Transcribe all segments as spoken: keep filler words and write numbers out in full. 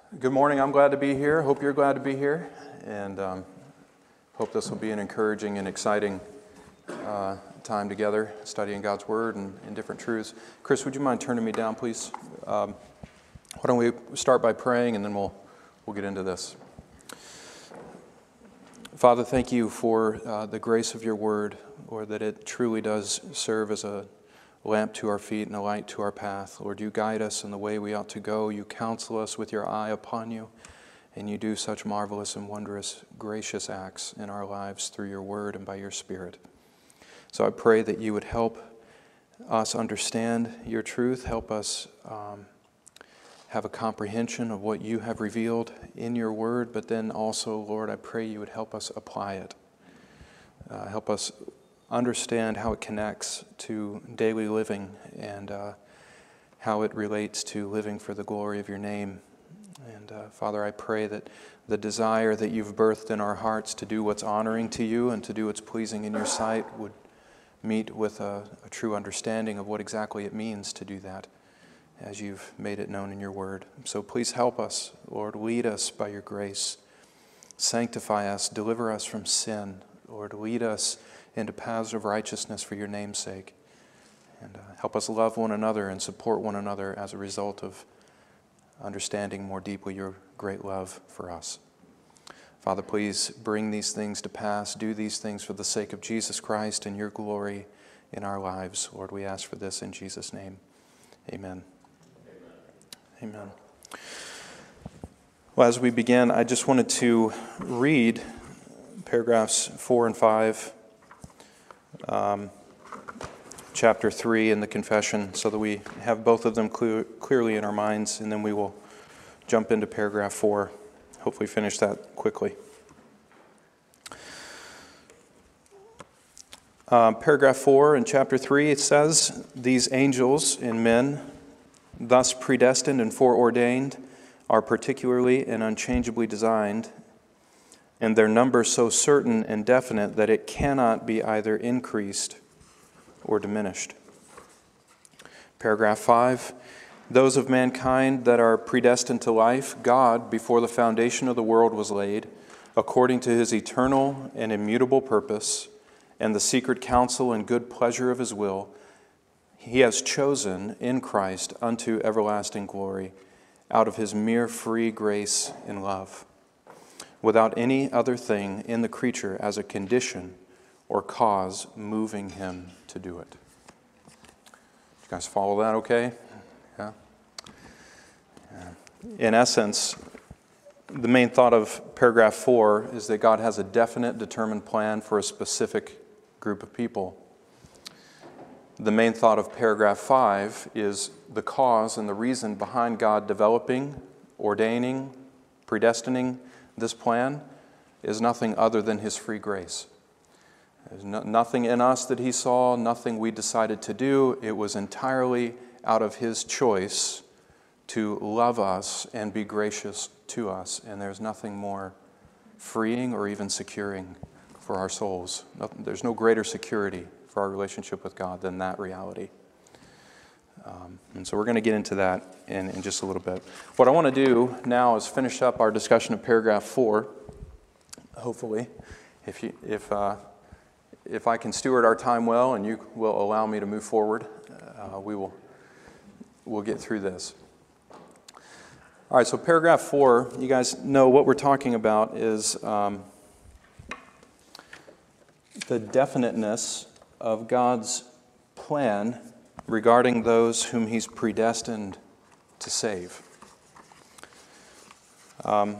Good morning. I'm glad to be here. Hope you're glad to be here, and um, hope this will be an encouraging and exciting uh, time together, studying God's Word and, and different truths. Chris, would you mind turning me down, please? Um, why don't we start by praying, and then we'll we'll get into this. Father, thank you for uh, the grace of your Word, Lord, that it truly does serve as a lamp to our feet and a light to our path. Lord, you guide us in the way we ought to go. You counsel us with your eye upon you, and you do such marvelous and wondrous, gracious acts in our lives through your word and by your Spirit. So I pray that you would help us understand your truth, help us um, have a comprehension of what you have revealed in your word, but then also, Lord, I pray you would help us apply it. Uh, help us understand how it connects to daily living and uh, how it relates to living for the glory of your name. And uh, Father, I pray that the desire that you've birthed in our hearts to do what's honoring to you and to do what's pleasing in your sight would meet with a, a true understanding of what exactly it means to do that, as you've made it known in your word. So please help us, Lord. Lead us by your grace. Sanctify us. Deliver us from sin. Lord, lead us into paths of righteousness for your name's sake. And uh, help us love one another and support one another as a result of understanding more deeply your great love for us. Father, please bring these things to pass. Do these things for the sake of Jesus Christ and your glory in our lives. Lord, we ask for this in Jesus' name. Amen. Amen. Amen. Well, as we begin, I just wanted to read paragraphs four and five, um, chapter three in the confession, so that we have both of them clear, clearly in our minds, and then we will jump into paragraph four. Hopefully finish that quickly. Um, paragraph four in chapter three, it says, "These angels and men, thus predestined and foreordained, are particularly and unchangeably designed, and their number so certain and definite that it cannot be either increased or diminished." Paragraph five, "Those of mankind that are predestined to life, God, before the foundation of the world was laid, according to his eternal and immutable purpose, and the secret counsel and good pleasure of his will, he has chosen in Christ unto everlasting glory, out of his mere free grace and love, without any other thing in the creature as a condition or cause moving him to do it." You guys follow that okay? Yeah? Yeah. In essence, the main thought of paragraph four is that God has a definite, determined plan for a specific group of people. The main thought of paragraph five is the cause and the reason behind God developing, ordaining, predestining this plan is nothing other than his free grace. There's no, nothing in us that he saw, nothing we decided to do. It was entirely out of his choice to love us and be gracious to us. And there's nothing more freeing or even securing for our souls. There's no greater security for our relationship with God than that reality. Um, and so we're going to get into that in, in just a little bit. What I want to do now is finish up our discussion of paragraph four, hopefully. If you, if uh, if I can steward our time well and you will allow me to move forward, uh, we will we'll get through this. All right, so paragraph four, you guys know what we're talking about is um, the definiteness of God's plan regarding those whom he's predestined to save. Um,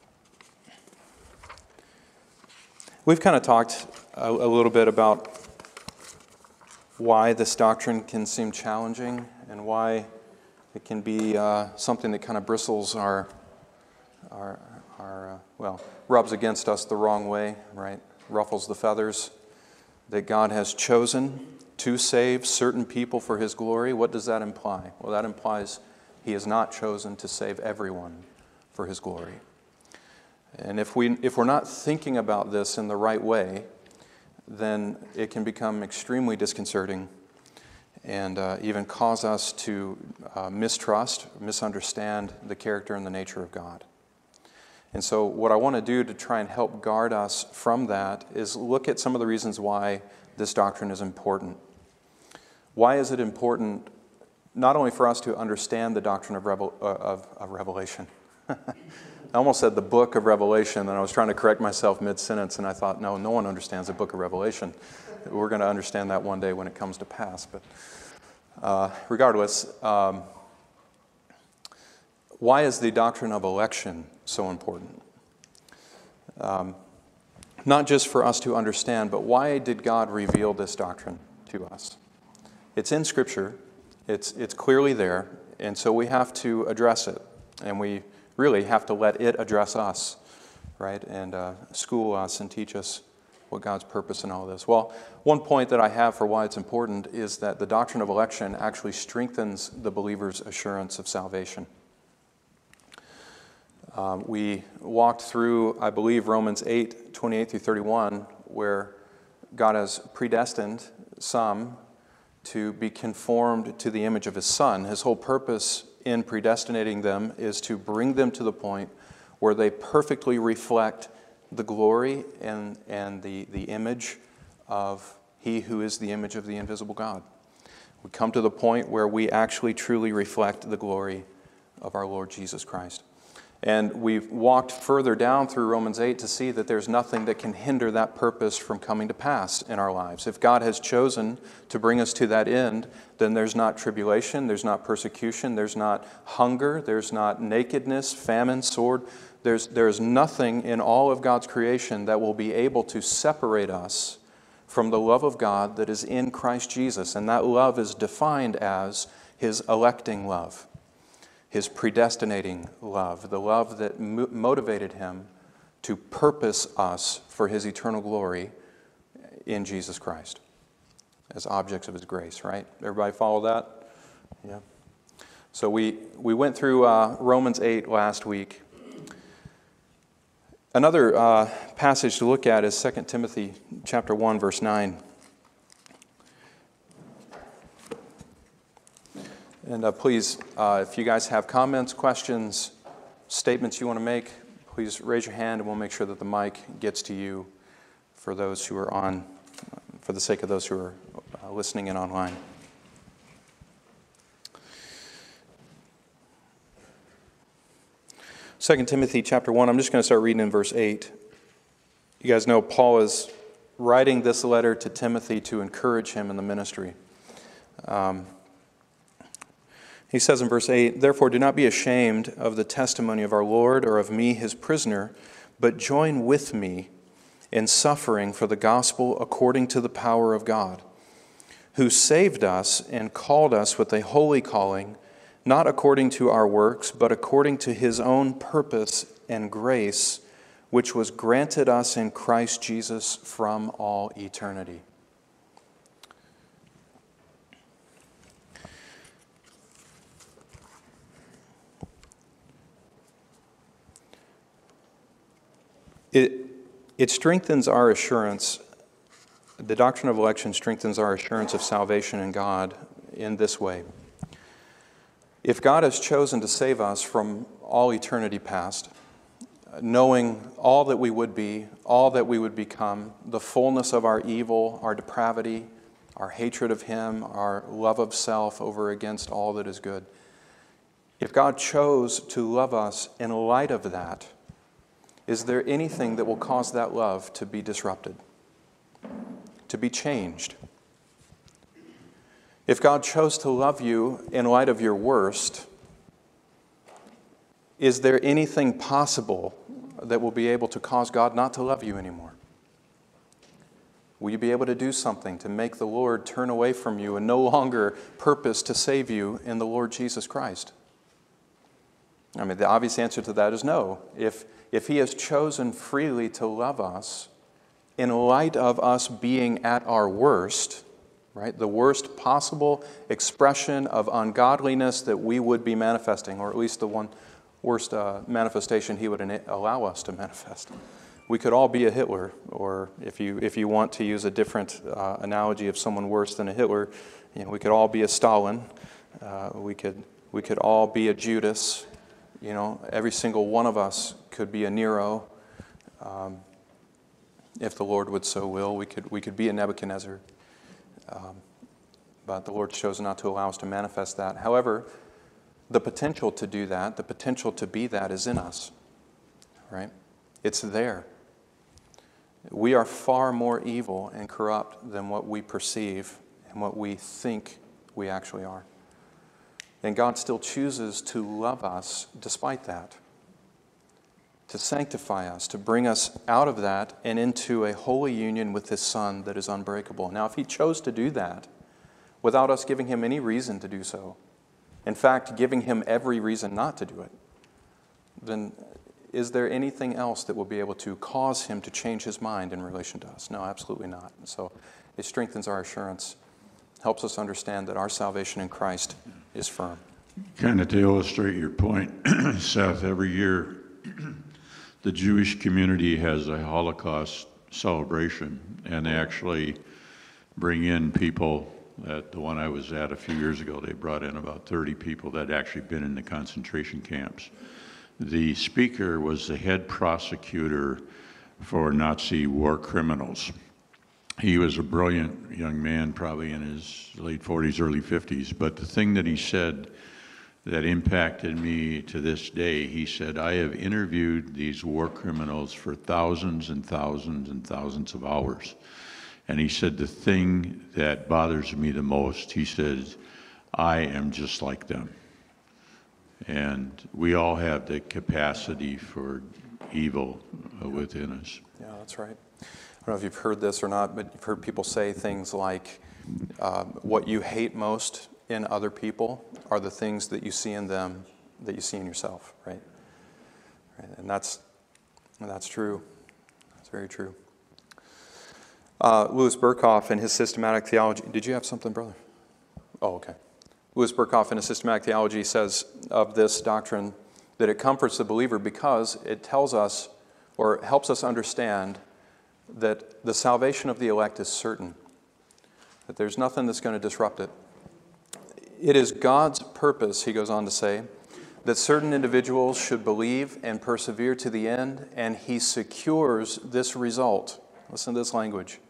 we've kind of talked a, a little bit about why this doctrine can seem challenging and why it can be uh, something that kind of bristles our, our, our uh, well, rubs against us the wrong way, right? Ruffles the feathers. That God has chosen to save certain people for his glory. What does that imply? Well, that implies he has not chosen to save everyone for his glory. And if, we, if we're not thinking about this in the right way, then it can become extremely disconcerting and uh, even cause us to uh, mistrust, misunderstand the character and the nature of God. And so what I want to do to try and help guard us from that is look at some of the reasons why this doctrine is important. Why is it important not only for us to understand the doctrine of, Revel- uh, of, of Revelation? I almost said the book of Revelation, and I was trying to correct myself mid-sentence, and I thought, no, no one understands the book of Revelation. We're going to understand that one day when it comes to pass. But uh, regardless, um, why is the doctrine of election so important? Um, not just for us to understand, but why did God reveal this doctrine to us? It's in Scripture. It's, it's clearly there, and so we have to address it, and we really have to let it address us, right, and uh, school us and teach us what God's purpose in all this. Well, one point that I have for why it's important is that the doctrine of election actually strengthens the believer's assurance of salvation. Um, we walked through, I believe, Romans eight, twenty-eight through thirty-one, where God has predestined some to be conformed to the image of His Son. His whole purpose in predestinating them is to bring them to the point where they perfectly reflect the glory and, and the, the image of He who is the image of the invisible God. We come to the point where we actually truly reflect the glory of our Lord Jesus Christ. And we've walked further down through Romans eight to see that there's nothing that can hinder that purpose from coming to pass in our lives. If God has chosen to bring us to that end, then there's not tribulation, there's not persecution, there's not hunger, there's not nakedness, famine, sword. There's, there's nothing in all of God's creation that will be able to separate us from the love of God that is in Christ Jesus. And that love is defined as His electing love, His predestinating love, the love that mo- motivated Him to purpose us for His eternal glory in Jesus Christ as objects of His grace, right? Everybody follow that? Yeah. So we, we went through uh, Romans eight last week. Another uh, passage to look at is Second Timothy chapter one, verse nine. And uh, please, uh, if you guys have comments, questions, statements you want to make, please raise your hand and we'll make sure that the mic gets to you for those who are on, for the sake of those who are uh, listening in online. Second Timothy chapter one, I'm just going to start reading in verse eight. You guys know Paul is writing this letter to Timothy to encourage him in the ministry. Um, He says in verse eight, "Therefore do not be ashamed of the testimony of our Lord or of me, His prisoner, but join with me in suffering for the gospel according to the power of God, who saved us and called us with a holy calling, not according to our works, but according to His own purpose and grace, which was granted us in Christ Jesus from all eternity." It, it strengthens our assurance. The doctrine of election strengthens our assurance of salvation in God in this way. If God has chosen to save us from all eternity past, knowing all that we would be, all that we would become, the fullness of our evil, our depravity, our hatred of Him, our love of self over against all that is good, if God chose to love us in light of that, is there anything that will cause that love to be disrupted, to be changed? If God chose to love you in light of your worst, is there anything possible that will be able to cause God not to love you anymore? Will you be able to do something to make the Lord turn away from you and no longer purpose to save you in the Lord Jesus Christ? I mean, the obvious answer to that is no. If If He has chosen freely to love us in light of us being at our worst, right, the worst possible expression of ungodliness that we would be manifesting, or at least the one worst uh, manifestation He would allow us to manifest, we could all be a Hitler, or if you if you want to use a different uh, analogy of someone worse than a Hitler, you know, we could all be a Stalin. Uh, we could we could all be a Judas. You know, every single one of us could be a Nero. Um, if the Lord would so will, we could we could be a Nebuchadnezzar. Um, but the Lord chose not to allow us to manifest that. However, the potential to do that, the potential to be that is in us, right? It's there. We are far more evil and corrupt than what we perceive and what we think we actually are. And God still chooses to love us despite that, to sanctify us, to bring us out of that and into a holy union with His Son that is unbreakable. Now, if He chose to do that without us giving Him any reason to do so, in fact, giving Him every reason not to do it, then is there anything else that will be able to cause Him to change His mind in relation to us? No, absolutely not. So it strengthens our assurance, helps us understand that our salvation in Christ is firm. Kind of to illustrate your point, Seth, every year the Jewish community has a Holocaust celebration, and they actually bring in people. At the one I was at a few years ago, they brought in about thirty people that had actually been in the concentration camps. The speaker was the head prosecutor for Nazi war criminals. He was a brilliant young man, probably in his late forties, early fifties, but the thing that he said that impacted me to this day, he said, I have interviewed these war criminals for thousands and thousands and thousands of hours. And he said, the thing that bothers me the most, he says, I am just like them. And we all have the capacity for evil within us. Yeah, that's right. I don't know if you've heard this or not, but you've heard people say things like, um, what you hate most in other people are the things that you see in them that you see in yourself, right? right? And that's and that's true. That's very true. Uh, Louis Berkhoff in his systematic theology. Did you have something, brother? Oh, okay. Louis Berkhoff in his systematic theology says of this doctrine that it comforts the believer because it tells us or helps us understand that the salvation of the elect is certain, that there's nothing that's going to disrupt it. It is God's purpose, he goes on to say, that certain individuals should believe and persevere to the end, and He secures this result. Listen to this language.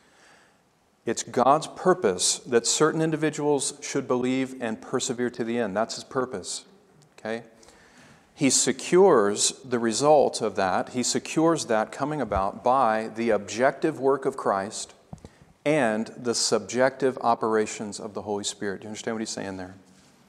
It's God's purpose that certain individuals should believe and persevere to the end. That's His purpose. Okay? He secures the result of that. He secures that coming about by the objective work of Christ and the subjective operations of the Holy Spirit. Do you understand what he's saying there?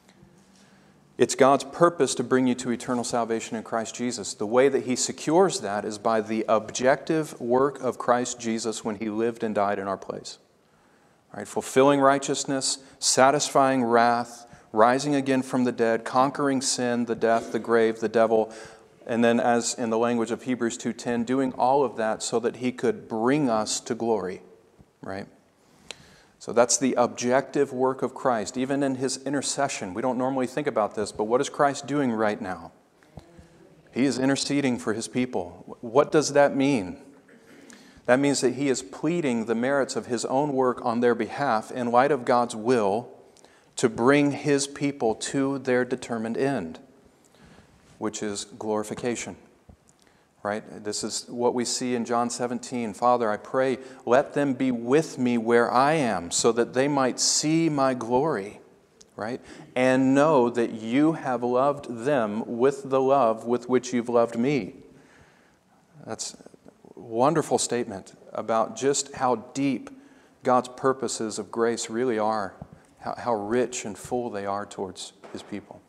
It's God's purpose to bring you to eternal salvation in Christ Jesus. The way that He secures that is by the objective work of Christ Jesus when He lived and died in our place. Right? Fulfilling righteousness, satisfying wrath, rising again from the dead, conquering sin, the death, the grave, the devil, and then as in the language of Hebrews two ten, doing all of that so that He could bring us to glory. Right? So that's the objective work of Christ. Even in His intercession, we don't normally think about this, but what is Christ doing right now? He is interceding for His people. What does that mean? That means that He is pleading the merits of His own work on their behalf in light of God's will to bring His people to their determined end, which is glorification. Right? This is what we see in John seventeen. Father, I pray, let them be with me where I am, so that they might see my glory, right? And know that you have loved them with the love with which you've loved me. That's a wonderful statement about just how deep God's purposes of grace really are, how, how rich and full they are towards His people.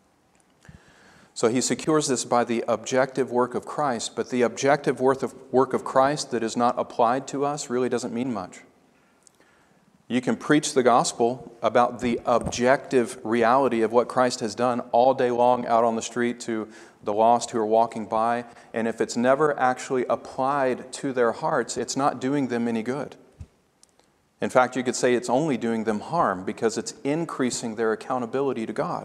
So He secures this by the objective work of Christ, but the objective work of Christ that is not applied to us really doesn't mean much. You can preach the gospel about the objective reality of what Christ has done all day long out on the street to the lost who are walking by, and if it's never actually applied to their hearts, it's not doing them any good. In fact, you could say it's only doing them harm because it's increasing their accountability to God.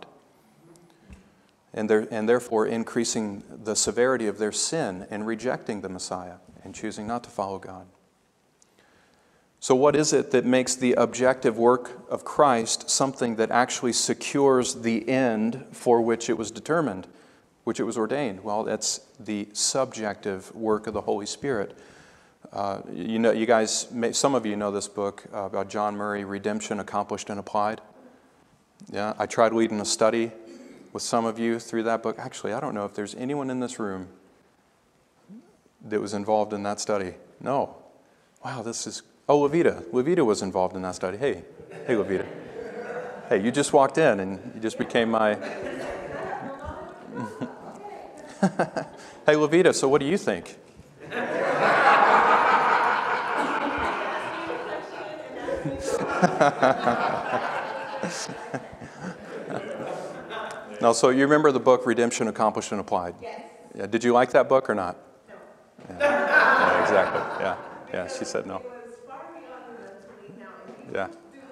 And, and therefore increasing the severity of their sin and rejecting the Messiah. and choosing not to follow God. So what is it that makes the objective work of Christ something that actually secures the end for which it was determined, which it was ordained? Well, that's the subjective work of the Holy Spirit. Uh, you know, you guys, may, some of you know this book uh, about John Murray, Redemption Accomplished and Applied. Yeah, I tried leading a study with some of you through that book. Actually, I don't know if there's anyone in this room that was involved in that study. No. Wow, this is... Oh, Levita. Levita was involved in that study. Hey. Hey, Levita. Hey, you just walked in and you just became my... Hey, Levita, so what do you think? No, so you remember the book Redemption Accomplished and Applied? Yes. Yeah, did you like that book or not? No. Yeah, yeah exactly. Yeah, yeah. She said no. Yeah.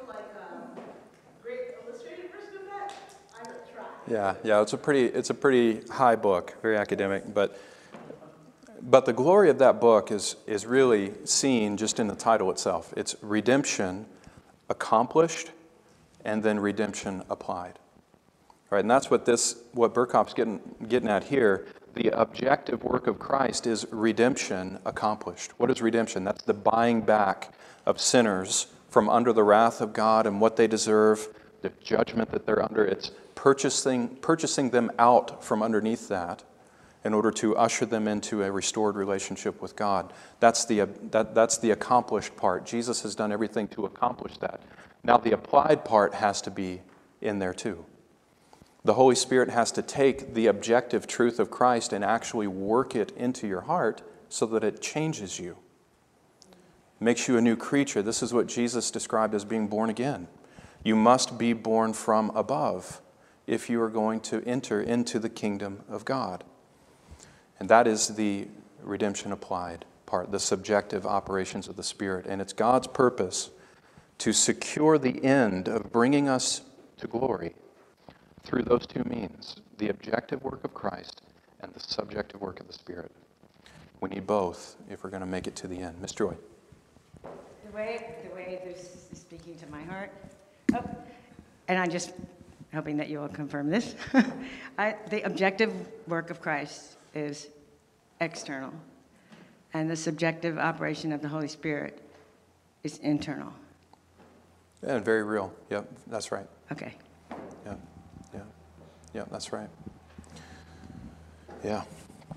Yeah, yeah. It's a pretty, it's a pretty high book, very academic, but but the glory of that book is is really seen just in the title itself. It's Redemption Accomplished, and then Redemption Applied. Right, and that's what this, what Burkhoff's getting getting at here. The objective work of Christ is redemption accomplished. What is redemption? That's the buying back of sinners from under the wrath of God and what they deserve, the judgment that they're under. It's purchasing purchasing them out from underneath that in order to usher them into a restored relationship with God. That's the that, that's the accomplished part. Jesus has done everything to accomplish that. Now the applied part has to be in there too. The Holy Spirit has to take the objective truth of Christ and actually work it into your heart so that it changes you. Makes you a new creature. This is what Jesus described as being born again. You must be born from above if you are going to enter into the kingdom of God. And that is the redemption applied part, the subjective operations of the Spirit. And it's God's purpose to secure the end of bringing us to glory through those two means, the objective work of Christ and the subjective work of the Spirit. We need both if we're going to make it to the end. Miss Joy. The way, the way this is speaking to my heart, oh, and I'm just hoping that you will confirm this. I, the objective work of Christ is external, and the subjective operation of the Holy Spirit is internal. And very real. Yep, that's right. Okay. Yeah, yeah, yeah, that's right. Yeah.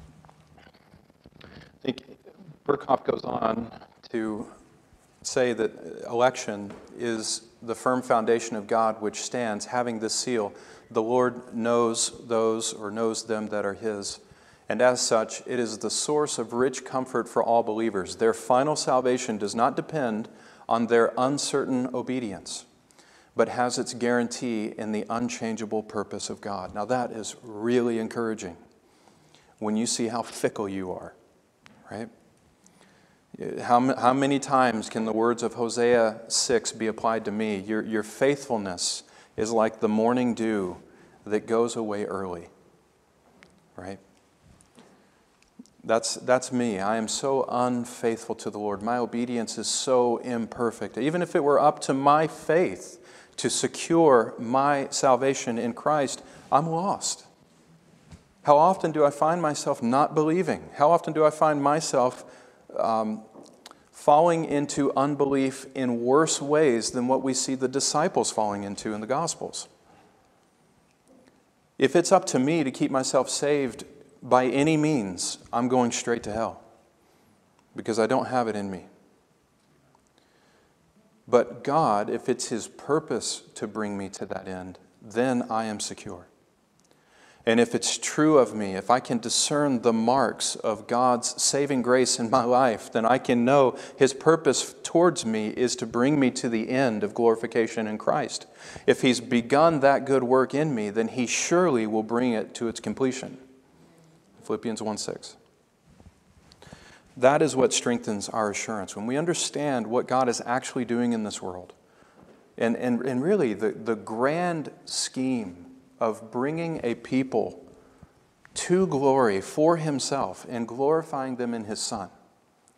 I think Burkhoff goes on to say that election is the firm foundation of God which stands, having this seal. The Lord knows those or knows them that are His. And as such, it is the source of rich comfort for all believers. Their final salvation does not depend on their uncertain obedience, but has its guarantee in the unchangeable purpose of God. Now that is really encouraging when you see how fickle you are, right? How, how many times can the words of Hosea six be applied to me? Your, your faithfulness is like the morning dew that goes away early, right? That's, that's me. I am so unfaithful to the Lord. My obedience is so imperfect. Even if it were up to my faith to secure my salvation in Christ, I'm lost. How often do I find myself not believing? How often do I find myself um, falling into unbelief in worse ways than what we see the disciples falling into in the Gospels? If it's up to me to keep myself saved by any means, I'm going straight to hell because I don't have it in me. But God, if it's His purpose to bring me to that end, then I am secure. And if it's true of me, if I can discern the marks of God's saving grace in my life, then I can know His purpose towards me is to bring me to the end of glorification in Christ. If He's begun that good work in me, then He surely will bring it to its completion. Philippians one six. That is what strengthens our assurance. When we understand what God is actually doing in this world, and, and, and really the, the grand scheme of bringing a people to glory for Himself and glorifying them in His Son.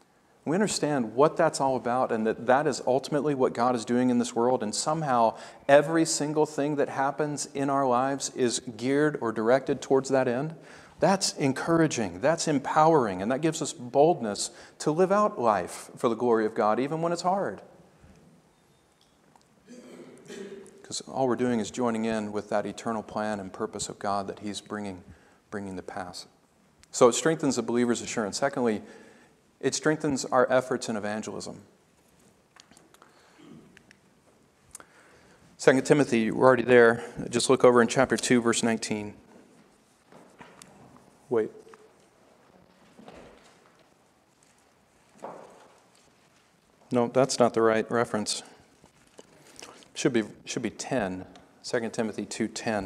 we understand what that's all about and that that is ultimately what God is doing in this world, and somehow every single thing that happens in our lives is geared or directed towards that end, that's encouraging, that's empowering, and that gives us boldness to live out life for the glory of God, even when it's hard. Because all we're doing is joining in with that eternal plan and purpose of God that He's bringing, bringing to pass. So it strengthens the believer's assurance. Secondly, it strengthens our efforts in evangelism. Second Timothy, we're already there. Just look over in chapter two, verse nineteen. Wait. No, that's not the right reference. Should be should be ten. Second Timothy two ten.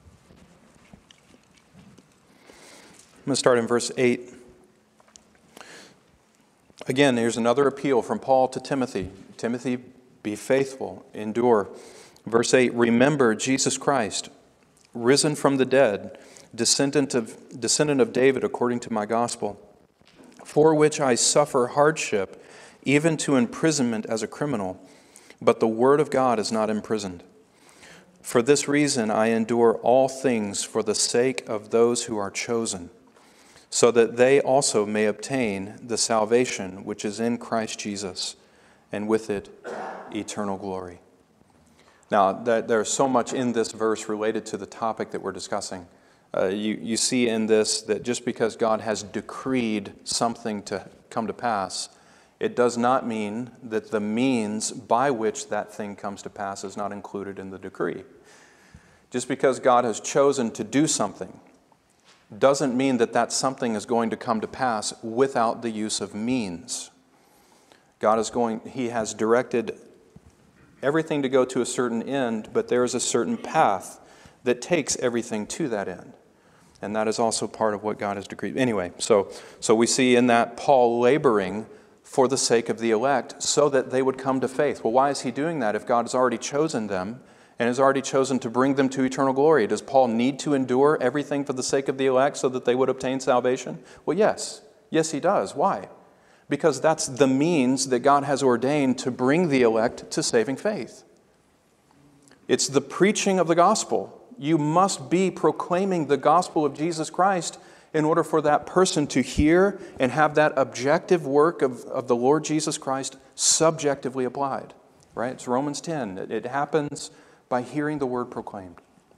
I'm going to start in verse eight. Again, here's another appeal from Paul to Timothy. Timothy, be faithful, endure. Verse eight, remember Jesus Christ, risen from the dead, descendant of, descendant of David according to my gospel, for which I suffer hardship, even to imprisonment as a criminal. But the word of God is not imprisoned. For this reason I endure all things for the sake of those who are chosen, so that they also may obtain the salvation which is in Christ Jesus, and with it eternal glory. Now, there's so much in this verse related to the topic that we're discussing. Uh, you, you see in this that just because God has decreed something to come to pass, it does not mean that the means by which that thing comes to pass is not included in the decree. Just because God has chosen to do something doesn't mean that that something is going to come to pass without the use of means. God is going, He has directed everything to go to a certain end, but there is a certain path that takes everything to that end. And that is also part of what God has decreed. Anyway, so, so we see in that Paul laboring for the sake of the elect so that they would come to faith. Well, why is he doing that if God has already chosen them and has already chosen to bring them to eternal glory? Does Paul need to endure everything for the sake of the elect so that they would obtain salvation? Well, yes. Yes, he does. Why? Because that's the means that God has ordained to bring the elect to saving faith. It's the preaching of the gospel. You must be proclaiming the gospel of Jesus Christ in order for that person to hear and have that objective work of, of the Lord Jesus Christ subjectively applied. Right? It's Romans ten. It, it happens by hearing the word proclaimed.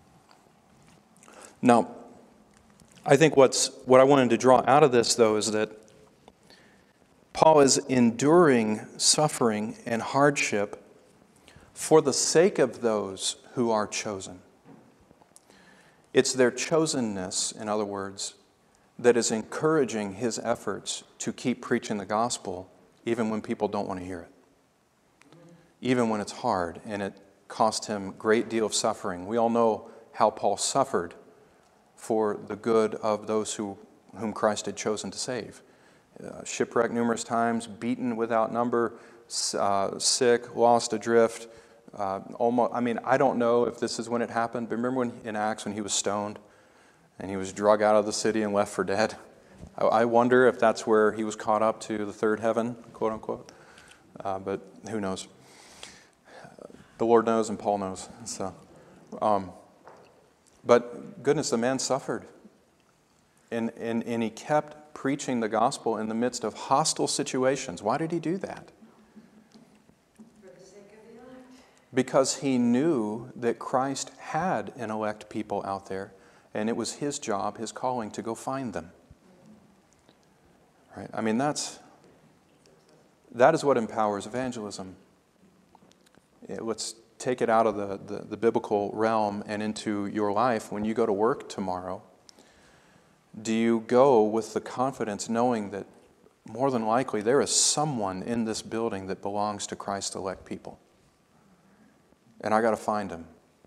Now, I think what's what I wanted to draw out of this, though, is that Paul is enduring suffering and hardship for the sake of those who are chosen. It's their chosenness, in other words, that is encouraging his efforts to keep preaching the gospel even when people don't want to hear it. Even when it's hard and it cost him a great deal of suffering. We all know how Paul suffered for the good of those who, whom Christ had chosen to save. Uh, shipwrecked numerous times, beaten without number, uh, sick, lost adrift. Uh, almost, I mean, I don't know if this is when it happened, but remember when in Acts when he was stoned and he was drug out of the city and left for dead? I, I wonder if that's where he was caught up to the third heaven, quote unquote. Uh, but who knows? The Lord knows and Paul knows. So, um, but goodness, the man suffered. And, and, and he kept preaching the gospel in the midst of hostile situations. Why did he do that? For the sake of the elect. Because he knew that Christ had an elect people out there, and it was his job, his calling, to go find them. Right? I mean, that's that is what empowers evangelism. Let's take it out of the, the, the biblical realm and into your life. When you go to work tomorrow, do you go with the confidence knowing that more than likely there is someone in this building that belongs to Christ's elect people? And I got to find him.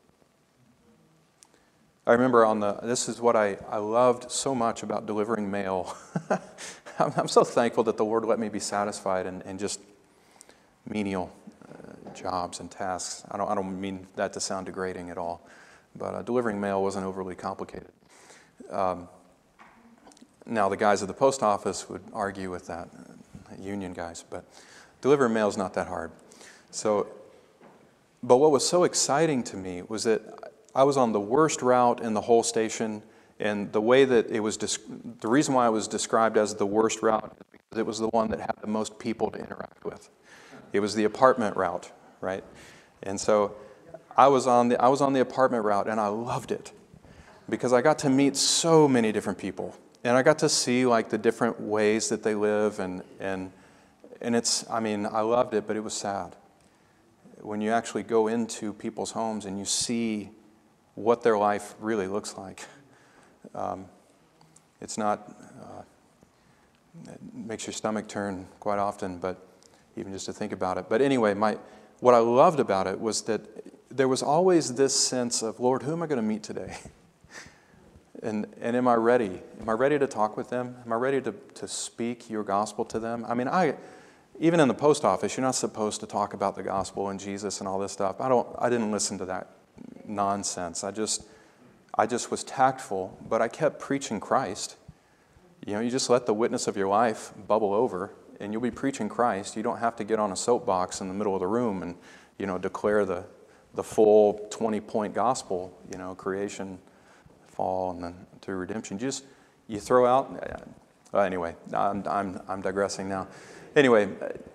I remember on the, this is what I, I loved so much about delivering mail. I'm, I'm so thankful that the Lord let me be satisfied in, in just menial uh, jobs and tasks. I don't, I don't mean that to sound degrading at all, but uh, delivering mail wasn't overly complicated. Um, now, the guys at the post office would argue with that. union guys, but delivering mail is not that hard. So, but what was so exciting to me was that I was on the worst route in the whole station, and the way that it was, the reason why it was described as the worst route is because it was the one that had the most people to interact with. It was the apartment route, right? And so I was on the I was on the apartment route, and I loved it because I got to meet so many different people, and I got to see like the different ways that they live, and and and it's I mean I loved it, but it was sad when you actually go into people's homes and you see what their life really looks like. Um, it's not, uh, it makes your stomach turn quite often, but even just to think about it. But anyway, my what I loved about it was that there was always this sense of, Lord, who am I going to meet today? and and am I ready? Am I ready to talk with them? Am I ready to, to speak your gospel to them? I mean, I even in the post office, you're not supposed to talk about the gospel and Jesus and all this stuff. I don't. I didn't listen to that nonsense. I just, I just was tactful, but I kept preaching Christ. You know, you just let the witness of your life bubble over, and you'll be preaching Christ. You don't have to get on a soapbox in the middle of the room and, you know, declare the, the full twenty-point gospel, you know, creation, fall, and then through redemption. You just, you throw out, uh, anyway, I'm, I'm, I'm digressing now. Anyway,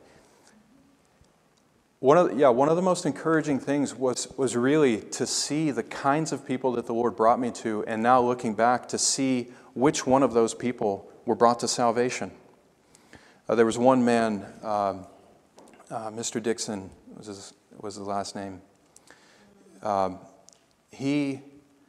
One of the, yeah, one of the most encouraging things was was really to see the kinds of people that the Lord brought me to, and now looking back to see which one of those people were brought to salvation. Uh, there was one man, um, uh, Mister Dixon was his, was his last name. Um, he,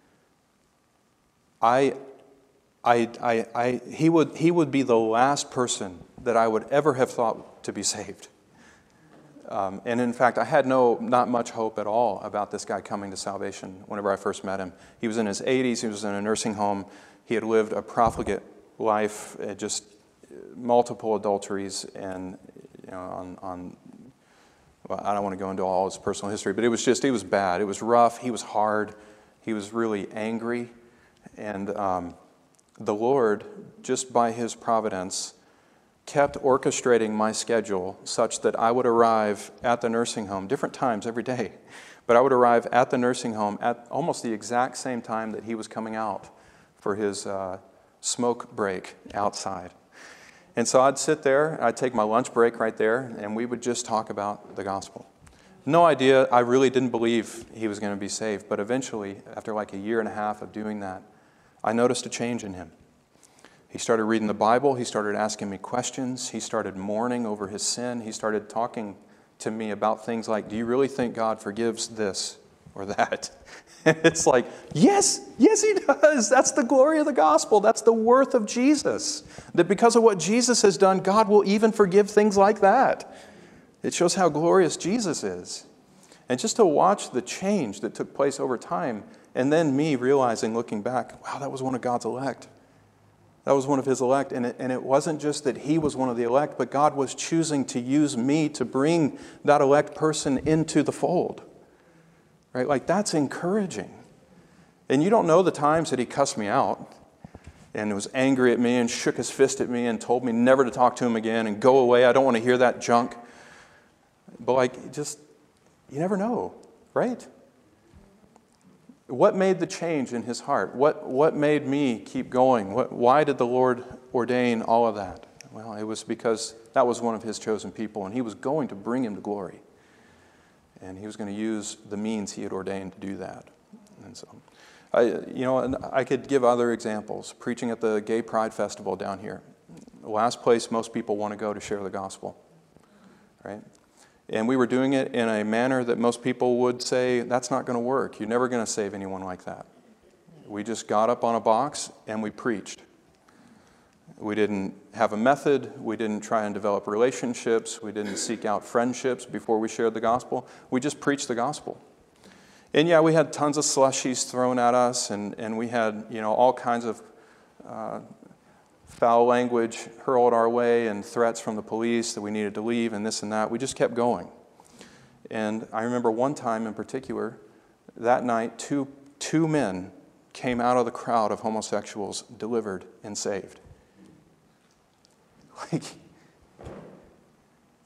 I, I, I, I, he would he would be the last person that I would ever have thought to be saved. Um, and in fact, I had no, not much hope at all about this guy coming to salvation whenever I first met him. He was in his eighties, he was in a nursing home, he had lived a profligate life, uh, just multiple adulteries, and you know, on, on, well, I don't want to go into all his personal history, but it was just, it was bad, it was rough, he was hard, he was really angry, and um, the Lord, just by His providence, kept orchestrating my schedule such that I would arrive at the nursing home, different times every day, but I would arrive at the nursing home at almost the exact same time that he was coming out for his uh, smoke break outside. And so I'd sit there, I'd take my lunch break right there, and we would just talk about the gospel. No idea, I really didn't believe he was going to be saved, but eventually, after like a year and a half of doing that, I noticed a change in him. He started reading the Bible. He started asking me questions. He started mourning over his sin. He started talking to me about things like, do you really think God forgives this or that? And it's like, yes, yes, He does. That's the glory of the gospel. That's the worth of Jesus. That because of what Jesus has done, God will even forgive things like that. It shows how glorious Jesus is. And just to watch the change that took place over time, and then me realizing, looking back, wow, that was one of God's elect. That was one of His elect, and it, and it wasn't just that he was one of the elect, but God was choosing to use me to bring that elect person into the fold. Right? Like, that's encouraging. And you don't know the times that He cussed me out and was angry at me and shook his fist at me and told me never to talk to him again and go away. I don't want to hear that junk. But like, just, you never know, right? What made the change in his heart? What what made me keep going? What, why did the Lord ordain all of that? Well, it was because that was one of His chosen people, and He was going to bring him to glory. And He was going to use the means He had ordained to do that. And so, I, you know, and I could give other examples. Preaching at the Gay Pride Festival down here. The last place most people want to go to share the gospel. Right? And we were doing it in a manner that most people would say, that's not going to work. You're never going to save anyone like that. We just got up on a box and we preached. We didn't have a method. We didn't try and develop relationships. We didn't seek out friendships before we shared the gospel. We just preached the gospel. And yeah, we had tons of slushies thrown at us, and, and we had, you know, all kinds of uh, foul language hurled our way and threats from the police that we needed to leave and this and that. We just kept going. And I remember one time in particular, that night, two, two men came out of the crowd of homosexuals delivered and saved. Like,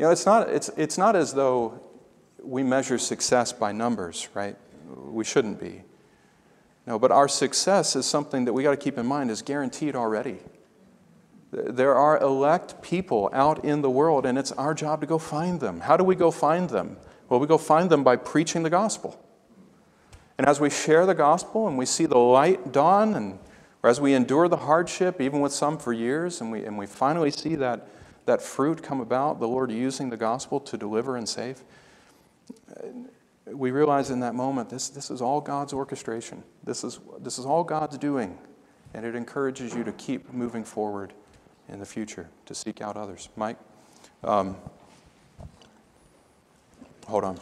know, it's not, it's, it's not as though we measure success by numbers, right? We shouldn't be. No, but our success is something that we got to keep in mind is guaranteed already. There are elect people out in the world, and it's our job to go find them. How do we go find them? Well, we go find them by preaching the gospel. And as we share the gospel and we see the light dawn, and or as we endure the hardship, even with some for years, and we and we finally see that, that fruit come about, the Lord using the gospel to deliver and save, we realize in that moment, this, this is all God's orchestration. This is, this is all God's doing. And it encourages you to keep moving forward in the future, to seek out others. Mike? Um, hold on.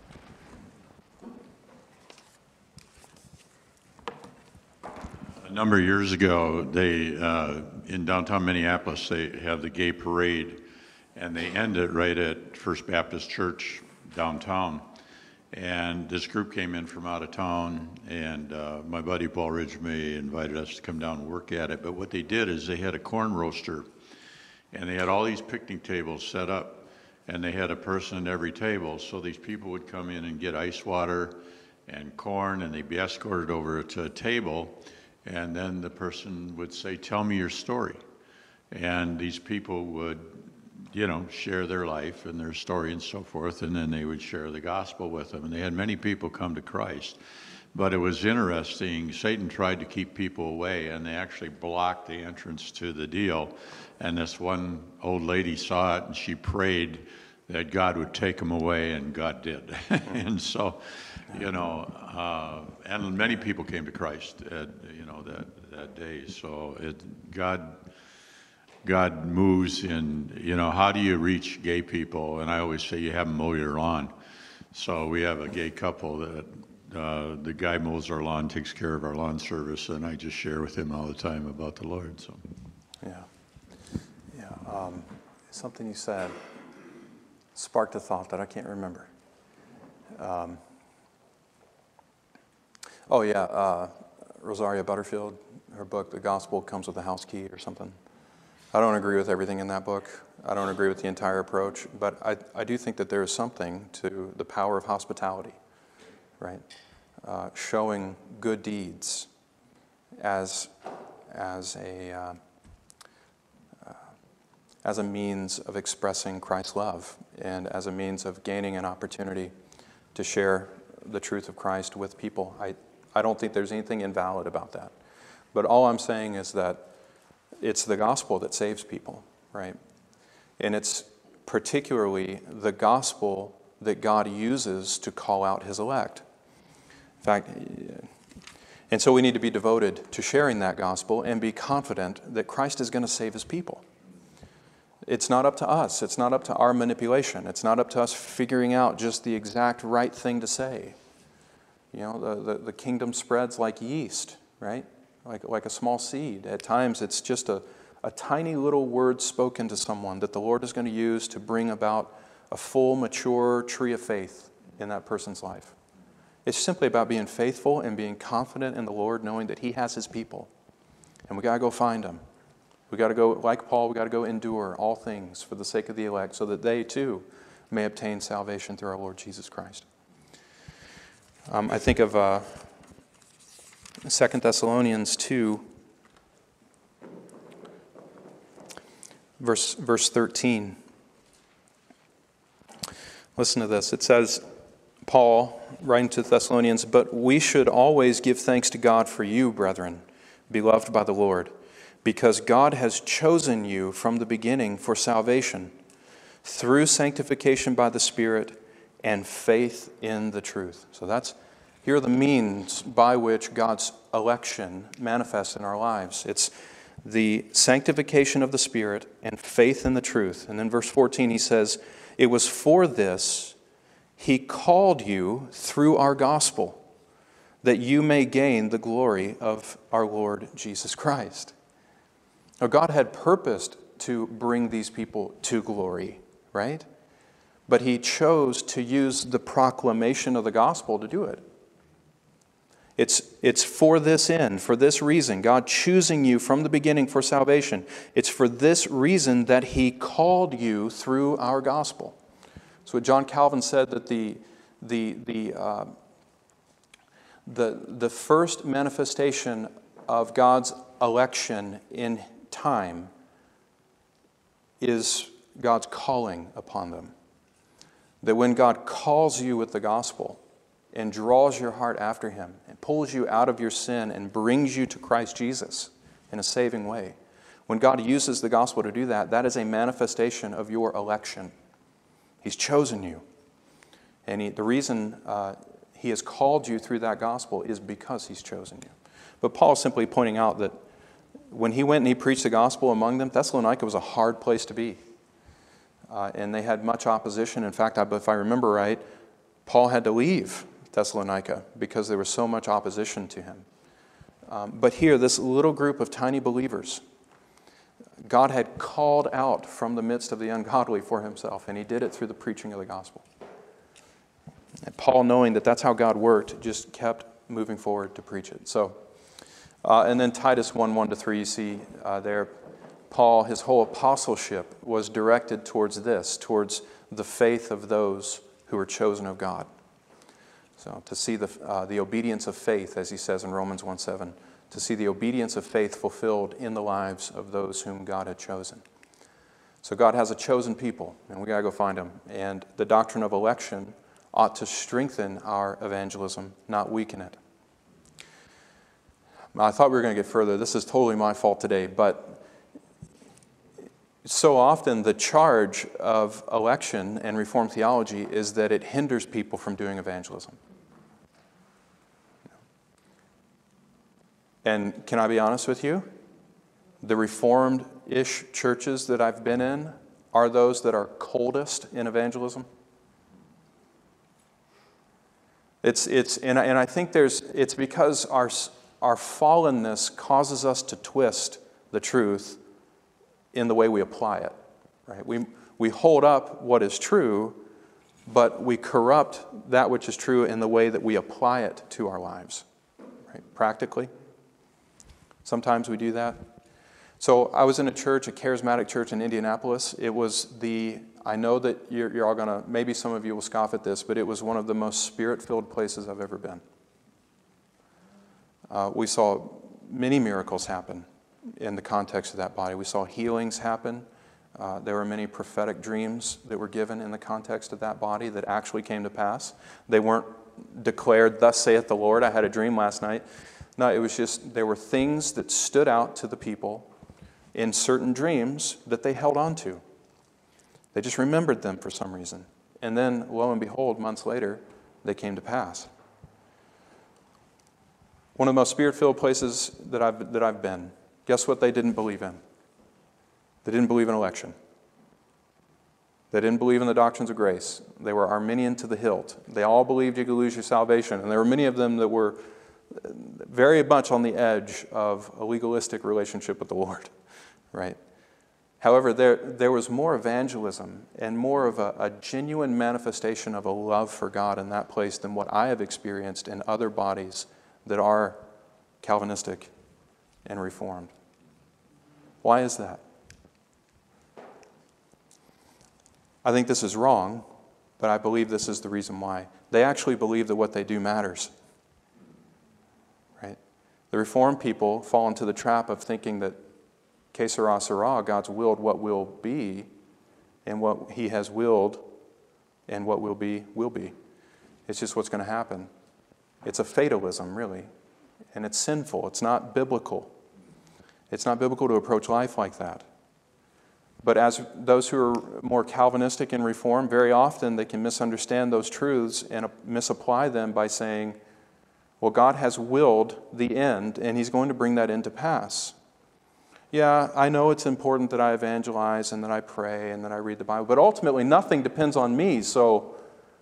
A number of years ago, they uh, in downtown Minneapolis, they have the gay parade, and they end it right at First Baptist Church downtown. And this group came in from out of town, and uh, my buddy Paul Ridgmay invited us to come down and work at it. But what they did is they had a corn roaster, and they had all these picnic tables set up, and they had a person at every table. So these people would come in and get ice water and corn, and they'd be escorted over to a table, and then the person would say, "Tell me your story." And these people would, you know, share their life and their story and so forth, and then they would share the gospel with them. And they had many people come to Christ. But it was interesting, Satan tried to keep people away, and they actually blocked the entrance to the deal. And this one old lady saw it, and she prayed that God would take them away, and God did. And so, you know, uh, and many people came to Christ, at, you know, that, that day. So it, God... God moves in, you know, how do you reach gay people? And I always say you have them mow your lawn. So we have a gay couple that uh, the guy mows our lawn, takes care of our lawn service, and I just share with him all the time about the Lord. So, yeah, yeah. Um, something you said sparked a thought that I can't remember. Um, oh yeah, uh, Rosaria Butterfield, her book, "The Gospel Comes with a House Key" or something. I don't agree with everything in that book. I don't agree with the entire approach, but I, I do think that there is something to the power of hospitality, right? Uh, showing good deeds as, as, a, uh, uh, as a means of expressing Christ's love and as a means of gaining an opportunity to share the truth of Christ with people. I, I don't think there's anything invalid about that. But all I'm saying is that it's the gospel that saves people, right? And it's particularly the gospel that God uses to call out his elect. In fact, and so we need to be devoted to sharing that gospel and be confident that Christ is going to save his people. It's not up to us. It's not up to our manipulation. It's not up to us figuring out just the exact right thing to say. You know, the, the, the kingdom spreads like yeast, right? Like, like a small seed. At times, it's just a, a tiny little word spoken to someone that the Lord is going to use to bring about a full, mature tree of faith in that person's life. It's simply about being faithful and being confident in the Lord, knowing that he has his people. And we got to go find them. We got to go, like Paul, we got to go endure all things for the sake of the elect so that they, too, may obtain salvation through our Lord Jesus Christ. Um, I think of... Uh, Second Thessalonians two, verse, verse thirteen. Listen to this. It says, Paul, writing to the Thessalonians, "But we should always give thanks to God for you, brethren, beloved by the Lord, because God has chosen you from the beginning for salvation, through sanctification by the Spirit and faith in the truth." So that's Here are the means by which God's election manifests in our lives. It's the sanctification of the Spirit and faith in the truth. And then verse fourteen, he says, "It was for this he called you through our gospel, that you may gain the glory of our Lord Jesus Christ." Now, God had purposed to bring these people to glory, right? But he chose to use the proclamation of the gospel to do it. It's, it's for this end, for this reason. God choosing you from the beginning for salvation. It's for this reason that He called you through our gospel. So what John Calvin said, that the, the, the, uh, the, the first manifestation of God's election in time is God's calling upon them. That when God calls you with the gospel and draws your heart after Him and pulls you out of your sin and brings you to Christ Jesus in a saving way, when God uses the gospel to do that, that is a manifestation of your election. He's chosen you. And he, the reason uh, He has called you through that gospel is because He's chosen you. But Paul is simply pointing out that when he went and he preached the gospel among them, Thessalonica was a hard place to be. Uh, and they had much opposition. In fact, if I remember right, Paul had to leave Thessalonica because there was so much opposition to him. Um, but here, this little group of tiny believers, God had called out from the midst of the ungodly for Himself, and He did it through the preaching of the gospel. And Paul, knowing that that's how God worked, just kept moving forward to preach it. So, uh, and then Titus one, one to three, you see uh, there, Paul, his whole apostleship was directed towards this, towards the faith of those who are chosen of God. So to see the, uh, the obedience of faith, as he says in Romans one seven, to see the obedience of faith fulfilled in the lives of those whom God had chosen. So God has a chosen people, and we got to go find them. And the doctrine of election ought to strengthen our evangelism, not weaken it. I thought we were going to get further. This is totally my fault today, but so often the charge of election and Reformed theology is that it hinders people from doing evangelism. And can I be honest with you? The Reformed-ish churches that I've been in are those that are coldest in evangelism. It's, it's, and, I, and I think there's, it's because our, our fallenness causes us to twist the truth in the way we apply it. Right? We, we hold up what is true, but we corrupt that which is true in the way that we apply it to our lives. Right? Practically. Sometimes we do that. So I was in a church, a charismatic church in Indianapolis. It was the, I know that you're, you're all going to, maybe some of you will scoff at this, but it was one of the most spirit-filled places I've ever been. Uh, we saw many miracles happen in the context of that body. We saw healings happen. Uh, there were many prophetic dreams that were given in the context of that body that actually came to pass. They weren't declared, "Thus saith the Lord, I had a dream last night." No, it was just, there were things that stood out to the people in certain dreams that they held on to. They just remembered them for some reason. And then, lo and behold, months later, they came to pass. One of the most spirit-filled places that I've, that I've been, guess what they didn't believe in? They didn't believe in election. They didn't believe in the doctrines of grace. They were Arminian to the hilt. They all believed you could lose your salvation. And there were many of them that were very much on the edge of a legalistic relationship with the Lord, right? However, there, there was more evangelism and more of a, a genuine manifestation of a love for God in that place than what I have experienced in other bodies that are Calvinistic and Reformed. Why is that? I think this is wrong, but I believe this is the reason why. They actually believe that what they do matters. Right? The Reformed people fall into the trap of thinking that que sera, sera, God's willed what will be, and what He has willed and what will be, will be. It's just what's going to happen. It's a fatalism, really. And it's sinful. It's not biblical. It's not biblical to approach life like that. But as those who are more Calvinistic and Reformed, very often they can misunderstand those truths and misapply them by saying, well, God has willed the end, and He's going to bring that into pass. Yeah, I know it's important that I evangelize and that I pray and that I read the Bible, but ultimately nothing depends on me, so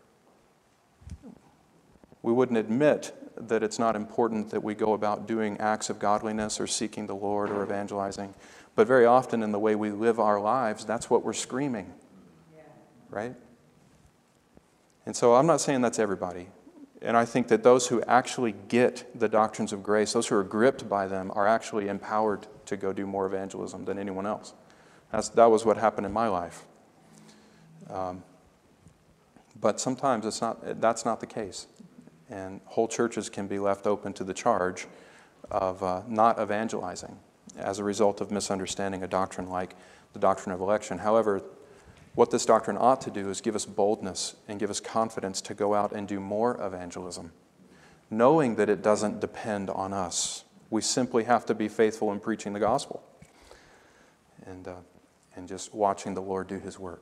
we wouldn't admit that it's not important that we go about doing acts of godliness or seeking the Lord or evangelizing. But very often in the way we live our lives, that's what we're screaming, right? And so I'm not saying that's everybody. And I think that those who actually get the doctrines of grace, those who are gripped by them, are actually empowered to go do more evangelism than anyone else. That's, that was what happened in my life. Um, but sometimes it's not, that's not the case. And whole churches can be left open to the charge of uh, not evangelizing as a result of misunderstanding a doctrine like the doctrine of election. However, what this doctrine ought to do is give us boldness and give us confidence to go out and do more evangelism, knowing that it doesn't depend on us. We simply have to be faithful in preaching the gospel and, uh, and just watching the Lord do his work.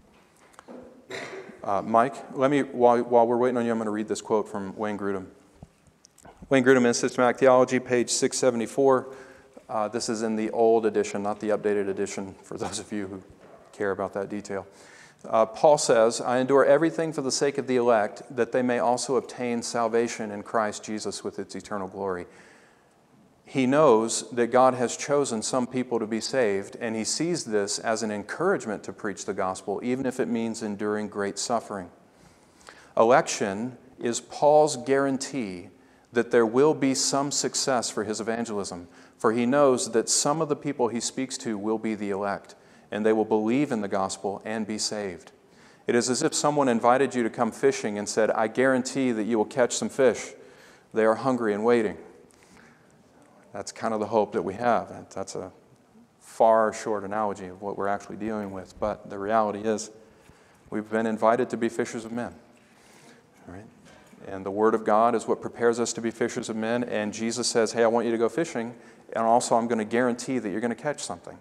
Uh, Mike, let me, while, while we're waiting on you, I'm going to read this quote from Wayne Grudem. Wayne Grudem in Systematic Theology, page six seventy-four. Uh, this is in the old edition, not the updated edition, for those of you who care about that detail. Uh, Paul says, I endure everything for the sake of the elect, that they may also obtain salvation in Christ Jesus with its eternal glory. He knows that God has chosen some people to be saved, and he sees this as an encouragement to preach the gospel, even if it means enduring great suffering. Election is Paul's guarantee that there will be some success for his evangelism, for he knows that some of the people he speaks to will be the elect, and they will believe in the gospel and be saved. It is as if someone invited you to come fishing and said, I guarantee that you will catch some fish. They are hungry and waiting. That's kind of the hope that we have. That's a far short analogy of what we're actually dealing with. But the reality is, we've been invited to be fishers of men. Right? And the Word of God is what prepares us to be fishers of men. And Jesus says, hey, I want you to go fishing. And also, I'm going to guarantee that you're going to catch something.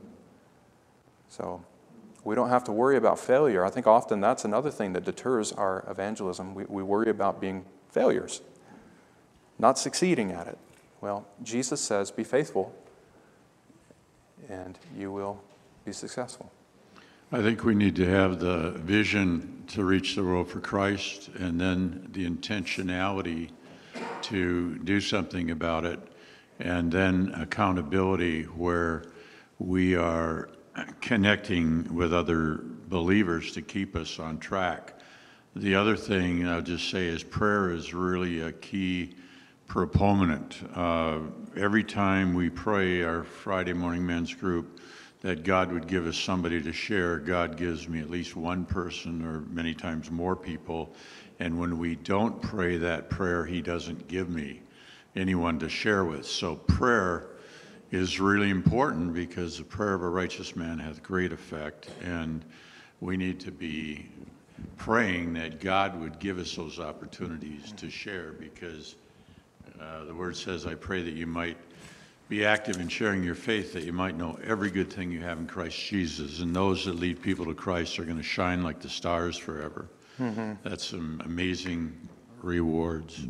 So we don't have to worry about failure. I think often that's another thing that deters our evangelism. We, we worry about being failures, not succeeding at it. Well, Jesus says, be faithful, and you will be successful. I think we need to have the vision to reach the world for Christ, and then the intentionality to do something about it, and then accountability where we are connecting with other believers to keep us on track. The other thing I'll just say is prayer is really a key proponent. Uh, every time we pray our Friday morning men's group that God would give us somebody to share, God gives me at least one person or many times more people. And when we don't pray that prayer, he doesn't give me anyone to share with. So prayer is really important because the prayer of a righteous man hath great effect, and we need to be praying that God would give us those opportunities to share, because uh, the word says, I pray that you might be active in sharing your faith, that you might know every good thing you have in Christ Jesus, and those that lead people to Christ are going to shine like the stars forever. Mm-hmm. That's some amazing rewards.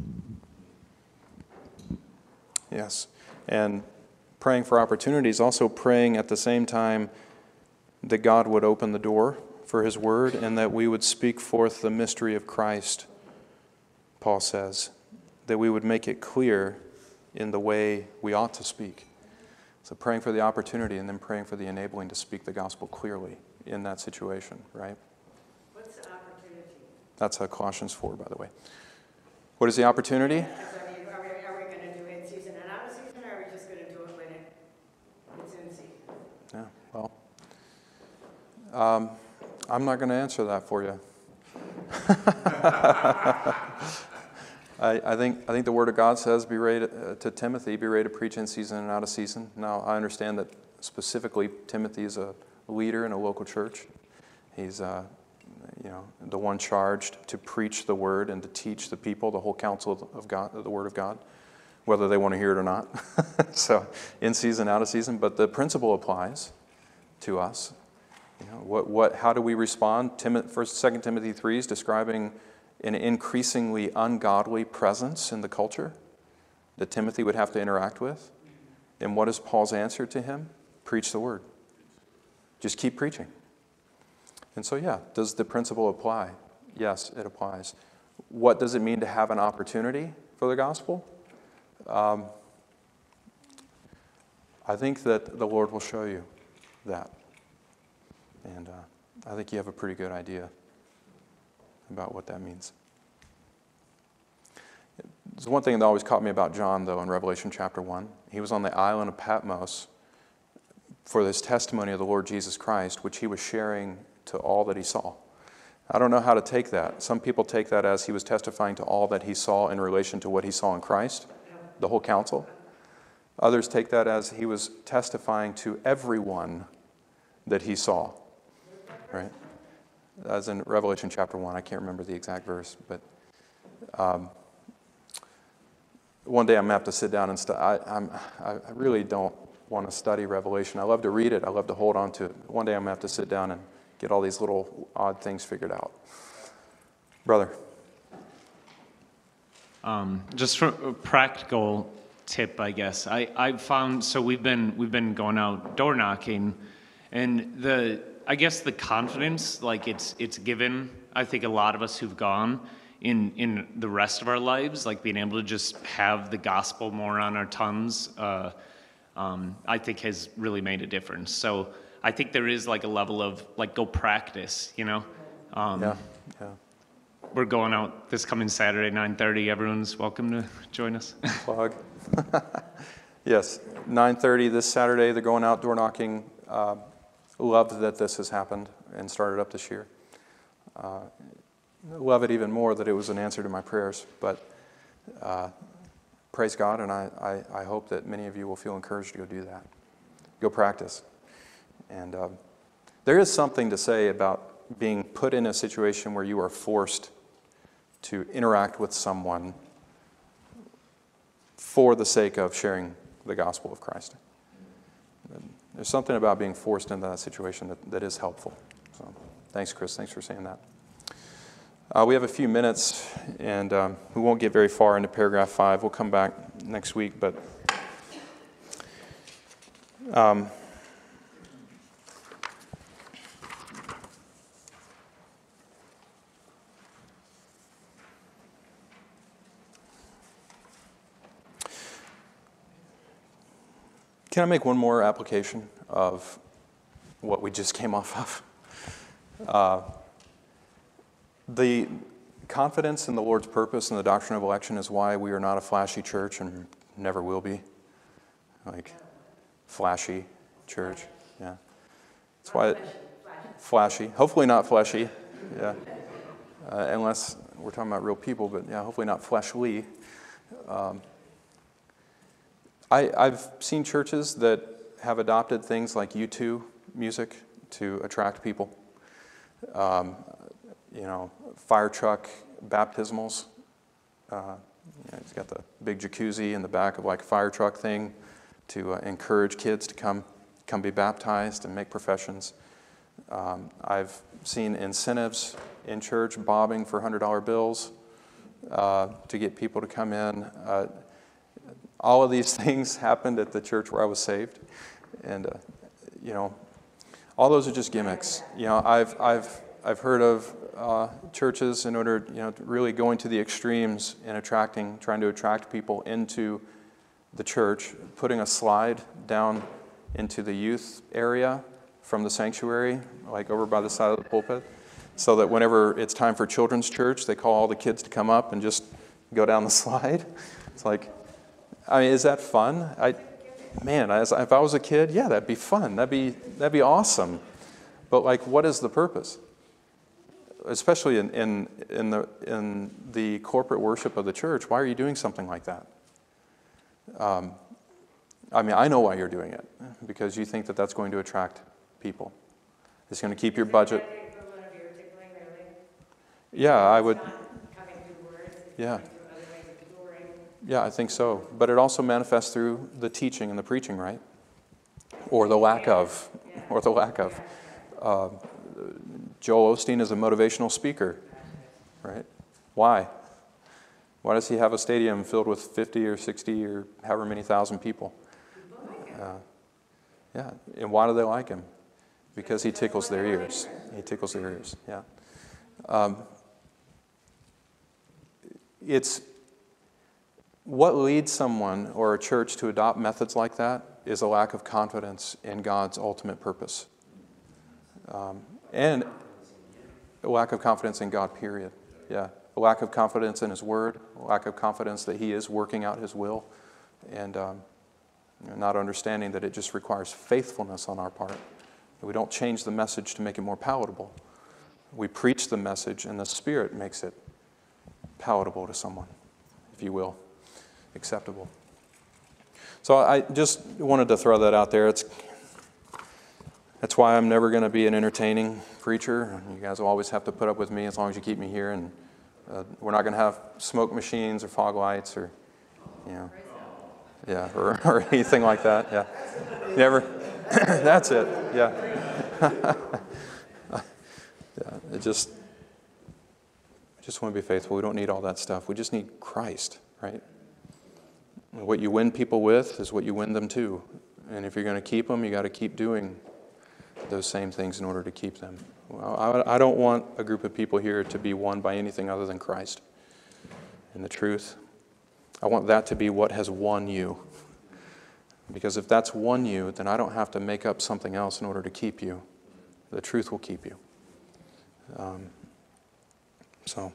Yes, and praying for opportunities, also praying at the same time that God would open the door for his word and that we would speak forth the mystery of Christ, Paul says, that we would make it clear in the way we ought to speak. So praying for the opportunity and then praying for the enabling to speak the gospel clearly in that situation, right? What's the opportunity? That's uh, Colossians four, by the way. What is the opportunity? Are we, are we, are we going to do it in season and out of season, or are we just going to do it when it, it's in season? Yeah, well, um, I'm not going to answer that for you. I, I think I think the Word of God says, "Be ready to, uh, to Timothy, be ready to preach in season and out of season." Now, I understand that specifically Timothy is a leader in a local church. He's, uh, you know, the one charged to preach the Word and to teach the people the whole counsel of God, the Word of God, whether they want to hear it or not. So, in season, out of season, but the principle applies to us. You know, what what? How do we respond? Tim, First, Second Timothy three is describing an increasingly ungodly presence in the culture that Timothy would have to interact with. And what is Paul's answer to him? Preach the word. Just keep preaching. And so, yeah, does the principle apply? Yes, it applies. What does it mean to have an opportunity for the gospel? Um, I think that the Lord will show you that. And uh, I think you have a pretty good idea about what that means. There's one thing that always caught me about John, though, in Revelation chapter one. He was on the island of Patmos for this testimony of the Lord Jesus Christ, which he was sharing to all that he saw. I don't know how to take that. Some people take that as he was testifying to all that he saw in relation to what he saw in Christ, the whole council. Others take that as he was testifying to everyone that he saw, right? As in Revelation chapter one. I can't remember the exact verse, but um, one day I'm going to have to sit down and study. I'm, I really don't want to study Revelation. I love to read it. I love to hold on to it. One day I'm going to have to sit down and get all these little odd things figured out. Brother. Um, just for a practical tip, I guess. I, I've found, so we've been we've been going out door knocking, and the I guess the confidence, like it's it's given, I think a lot of us who've gone in in the rest of our lives, like being able to just have the gospel more on our tongues, uh, um, I think has really made a difference. So I think there is like a level of like go practice, you know. Um, Yeah, yeah. We're going out this coming Saturday, nine thirty. Everyone's welcome to join us. Plug. Yes, nine thirty this Saturday. They're going out door knocking. Uh, love that this has happened and started up this year. Uh, love it even more that it was an answer to my prayers. But uh, praise God, and I, I, I hope that many of you will feel encouraged to go do that. Go practice. And um, there is something to say about being put in a situation where you are forced to interact with someone for the sake of sharing the gospel of Christ. There's something about being forced into that situation that, that is helpful. So, thanks, Chris. Thanks for saying that. Uh, we have a few minutes, and um, we won't get very far into paragraph five. We'll come back next week, but um, can I make one more application of what we just came off of? Uh, the confidence in the Lord's purpose and the doctrine of election is why we are not a flashy church and never will be. Like, flashy church, yeah. That's why it, flashy, hopefully not fleshy, yeah. Uh, unless we're talking about real people, but yeah, hopefully not fleshly. Um, I, I've seen churches that have adopted things like U two music to attract people. Um, you know, fire truck baptismals. Uh, you know, it's got the big jacuzzi in the back of like a fire truck thing to uh, encourage kids to come come be baptized and make professions. Um, I've seen incentives in church, bobbing for one hundred dollar bills uh, to get people to come in. Uh, all of these things happened at the church where I was saved. And, uh, you know, all those are just gimmicks. You know, I've, I've, I've heard of uh, churches in order, you know, really going to the extremes in attracting, trying to attract people into the church, putting a slide down into the youth area from the sanctuary, like over by the side of the pulpit, so that whenever it's time for children's church, they call all the kids to come up and just go down the slide. It's like, I mean, is that fun? I, man, as, if I was a kid, yeah, that'd be fun. That'd be that'd be awesome. But like, what is the purpose? Especially in in in the in the corporate worship of the church, why are you doing something like that? Um, I mean, I know why you're doing it, because you think that that's going to attract people. It's going to keep your budget. Yeah, I would. Yeah. Yeah, I think so. But it also manifests through the teaching and the preaching, right? Or the lack of. Or the lack of. Uh, Joel Osteen is a motivational speaker, right? Why? Why does he have a stadium filled with fifty or sixty or however many thousand people? Uh, yeah, and why do they like him? Because he tickles their ears. He tickles their ears, yeah. Um, it's... What leads someone or a church to adopt methods like that is a lack of confidence in God's ultimate purpose. Um, and a lack of confidence in God, period. Yeah, a lack of confidence in His Word, a lack of confidence that He is working out His will, and um, you know, not understanding that it just requires faithfulness on our part. We don't change the message to make it more palatable. We preach the message, and the Spirit makes it palatable to someone, if you will, acceptable. So I just wanted to throw that out there. It's That's why I'm never going to be an entertaining preacher. You guys will always have to put up with me as long as you keep me here. And uh, we're not going to have smoke machines or fog lights or, you know, yeah, or, or anything like that. Yeah, never. That's it. Yeah. Yeah. It just, I just want to be faithful. We don't need all that stuff. We just need Christ, right? What you win people with is what you win them to. And if you're going to keep them, you got to keep doing those same things in order to keep them. Well, I, I don't want a group of people here to be won by anything other than Christ and the truth. I want that to be what has won you. Because if that's won you, then I don't have to make up something else in order to keep you. The truth will keep you. Um, so,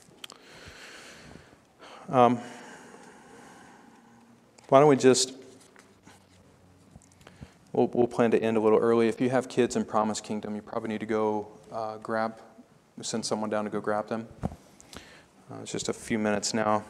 um, why don't we just, we'll, we'll plan to end a little early. If you have kids in Promise Kingdom, you probably need to go uh, grab, send someone down to go grab them. Uh, it's just a few minutes now.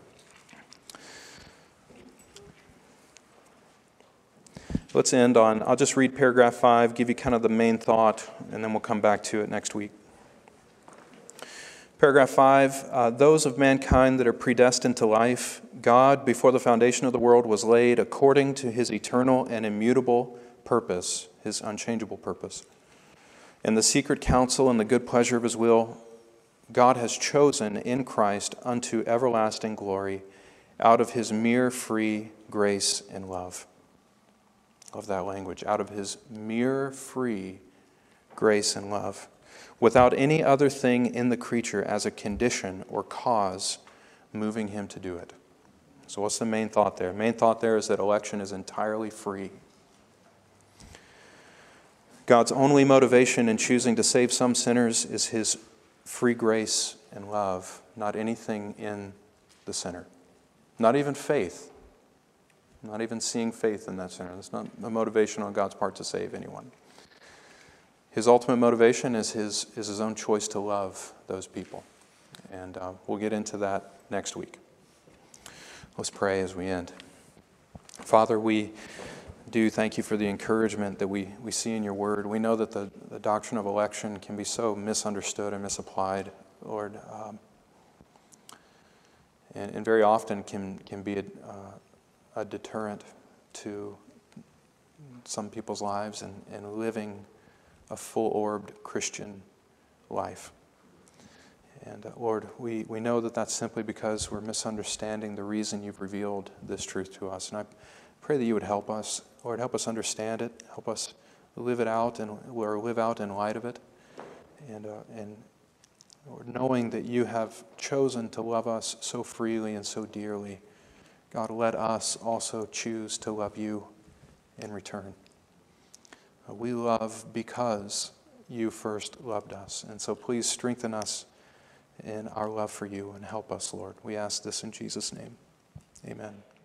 Let's end on, I'll just read paragraph five, give you kind of the main thought, and then we'll come back to it next week. Paragraph five, uh, those of mankind that are predestined to life, God, before the foundation of the world, was laid according to His eternal and immutable purpose, His unchangeable purpose. In the secret counsel and the good pleasure of His will, God has chosen in Christ unto everlasting glory out of His mere free grace and love. Love that language. Out of His mere free grace and love, without any other thing in the creature as a condition or cause moving Him to do it. So what's the main thought there? Main thought there is that election is entirely free. God's only motivation in choosing to save some sinners is His free grace and love, not anything in the sinner. Not even faith. Not even seeing faith in that sinner. That's not a motivation on God's part to save anyone. His ultimate motivation is his, is his own choice to love those people. And uh, we'll get into that next week. Let's pray as we end. Father, we do thank You for the encouragement that we, we see in Your Word. We know that the, the doctrine of election can be so misunderstood and misapplied, Lord, um, and, and very often can, can be a, uh, a deterrent to some people's lives and, and living a full-orbed Christian life. And uh, Lord, we, we know that that's simply because we're misunderstanding the reason You've revealed this truth to us. And I pray that You would help us. Lord, help us understand it. Help us live it out and or live out in light of it. And, uh, and Lord, knowing that You have chosen to love us so freely and so dearly, God, let us also choose to love You in return. We love because You first loved us. And so please strengthen us in our love for You and help us, Lord. We ask this in Jesus' name. Amen.